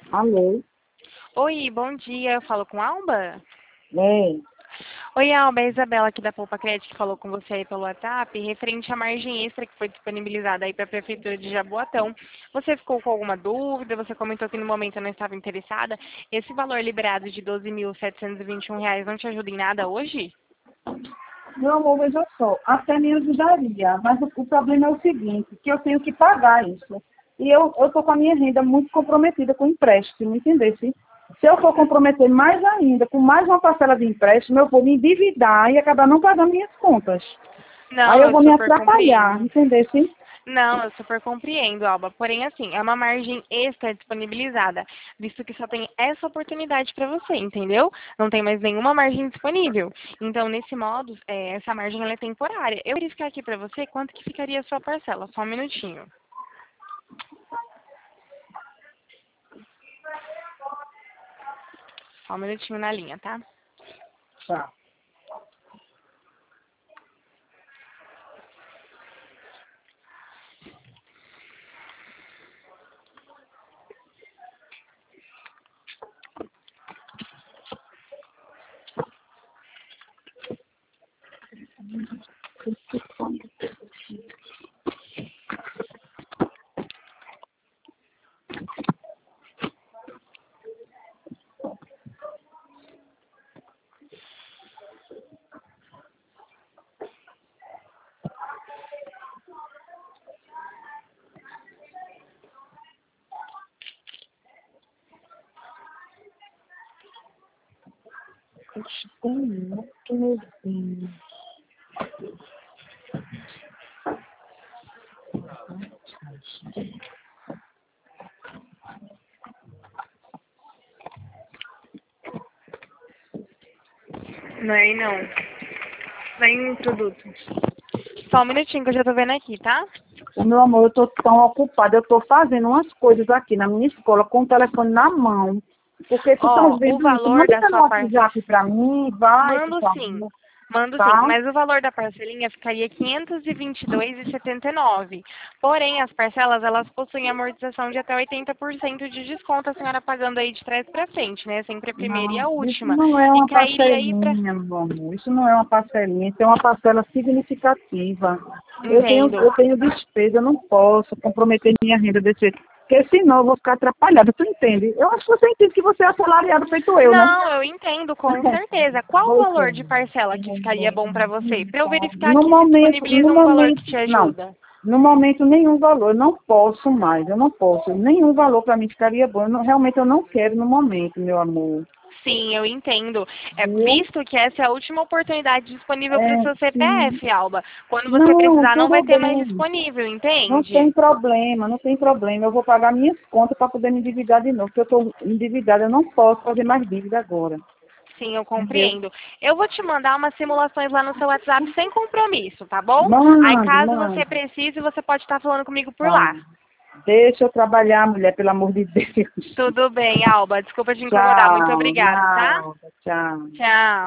Alô? Oi, bom dia. Eu falo com a Alba? É. Oi, Alba. É a Isabela aqui da Poupa Crédito que falou com você aí pelo WhatsApp, referente à margem extra que foi disponibilizada aí para a Prefeitura de Jaboatão. Você ficou com alguma dúvida? Você comentou que no momento não estava interessada. Esse valor liberado de R$ 12.721 não te ajuda em nada hoje? Meu amor, veja só, até me ajudaria, mas o problema é o seguinte, que eu tenho que pagar isso. E eu estou com a minha renda muito comprometida com o empréstimo, entendeu? Se eu for comprometer mais ainda, com mais uma parcela de empréstimo, eu vou me endividar e acabar não pagando minhas contas. Aí Não, eu eu vou me super atrapalhar, compreendo. entendeu? Não, eu super compreendo, Alba. Porém, assim, é uma margem extra disponibilizada, visto que só tem essa oportunidade para você, entendeu? Não tem mais nenhuma margem disponível. Então, nesse modo, essa margem ela é temporária. Eu vou verificar aqui para você quanto que ficaria a sua parcela. Só um minutinho. Só um minutinho na linha, tá? Tá. Oxe, tem muito, meu Deus. Não é aí, não. Vem um produto. Só um minutinho que eu já tô vendo aqui, tá? Meu amor, eu estou tão ocupada, eu estou fazendo umas coisas aqui na minha escola com o telefone na mão. Porque tu estás Ó, o vendo isso? valor Manda da no sua parcela. WhatsApp para mim, vai, por Mando sim. favor, Mando sim, tá? mas o valor da parcelinha ficaria R$ 522,79. Porém, as parcelas, elas possuem amortização de até 80% de desconto, a senhora pagando aí de trás para frente, né? Sempre a primeira e Não, a isso última. não é E uma cairia aí para... parcelinha, meu amor. Isso não é uma parcelinha, isso é uma parcela significativa. Eu tenho, Entendo. eu tenho despesa, eu não posso comprometer minha renda desse jeito. Porque senão eu vou ficar atrapalhada, tu entende? Eu acho que você entende que você é assalariado feito eu, né? Não, eu entendo, com certeza. Qual o Pois valor é. de parcela que ficaria bom para você? Para eu verificar No aqui se momento, no disponibiliza um valor que momento, te não. ajuda. No momento, nenhum valor. Eu não posso mais, eu não posso. Nenhum valor para mim ficaria bom. Realmente eu não quero no momento, meu amor. Sim, eu entendo. É Viu? visto que essa é a última oportunidade disponível para o É, seu sim. CPF, Alba. Quando você Não, precisar, não vai tudo ter mais bem. disponível, Não tem entende? problema, não tem problema. Eu vou pagar minhas contas para poder me endividar de novo. Porque eu estou endividada, eu não posso fazer mais dívida agora. Sim, eu Entendeu? compreendo. Eu vou te mandar umas simulações lá no seu WhatsApp sem compromisso, tá bom? Aí, Mande, caso você mande. precise, você pode estar falando comigo por Tá. lá. Deixa eu trabalhar, mulher, pelo amor de Deus. Tudo bem, Alba. Desculpa te incomodar. Muito Tchau, obrigada, tá? nada, tchau. Tchau.